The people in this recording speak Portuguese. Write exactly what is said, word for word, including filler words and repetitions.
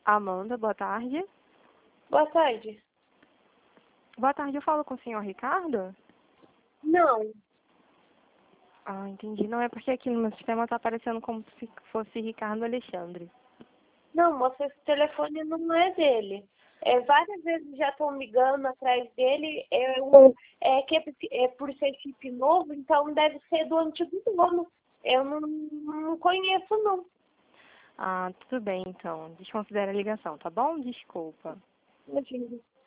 Amanda, boa tarde. Boa tarde. Boa tarde, eu falo com o senhor Ricardo? Não, Ah, entendi. Não, é porque aqui no meu sistema tá aparecendo como se fosse Ricardo Alexandre. não, moça, esse telefone não é dele. É, várias vezes já estão ligando atrás dele, é, um, é que é, é por ser chip novo, então deve ser do antigo dono. Eu não, não conheço, não. Ah, tudo bem então. Desconsidera a ligação, tá bom? Desculpa. Imagina.